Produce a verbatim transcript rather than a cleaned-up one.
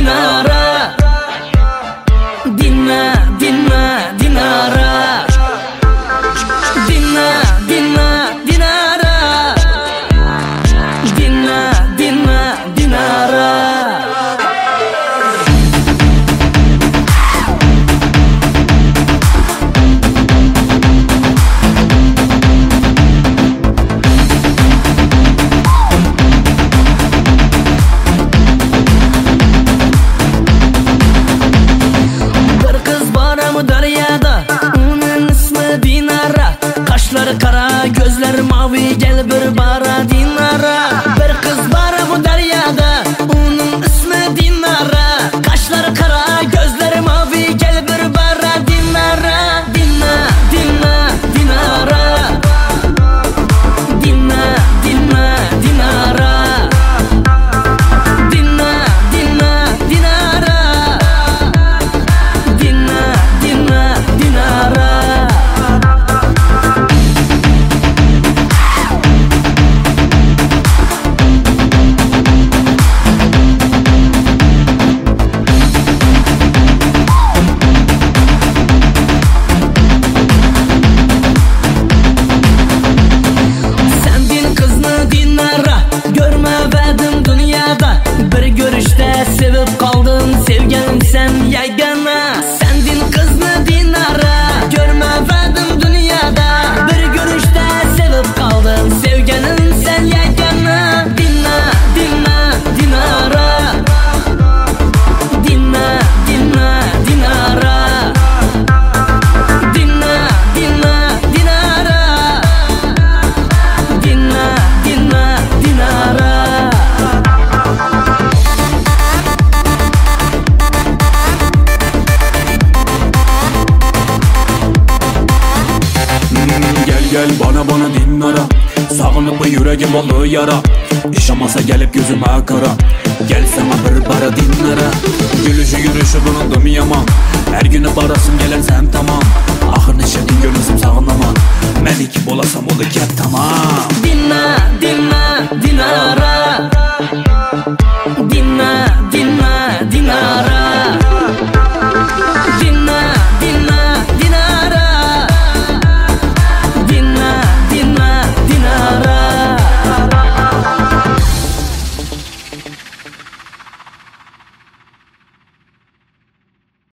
Dinara. Dinle, dinle, Dinara. Dinle, dinle, Dinara. Dinle, dinle, Dinara. Deryada, onun ismi Dinara. Kaşları kara, gözleri mavi, gel bir bara Dinara. Bir kız var bu deryada, onun ismi Dinara. Kaşları kara, gözleri mavi, gel bir bara Dinara. Dinle, dinle, Dinara. Dinle, dinle, Dinara. Dinle, dinle, Dinara. Dinle, dinle, Dinara. Sendin kızını Dinara, görmedim dünyada. Bir görüşte sevip kaldın, sevgelim sen yegana. Sendin kızını Dinara, görmedim dünyada. Bir görüşte sevip kaldın, sevgelim sen yegana. Dinle, dinle, Dinara. Dinle, dinle, Dinara. Dinle, dinle, Dinara. Dinle, dinle, Dinara. Gel gel bana bana Dinara. Sağınıp bu yüreğim oldu yara. İşamasa gelip gözüme kara. Gel sana bir bara Dinara. Gülüşü yürüyüşü bunun dım yaman. Her günü barasım gelen sen tamam. Ahır neşedin gönlüsüm sağınaman. Ben iki bolasam oldu ket tamam. Dinle, dinle, Dinara.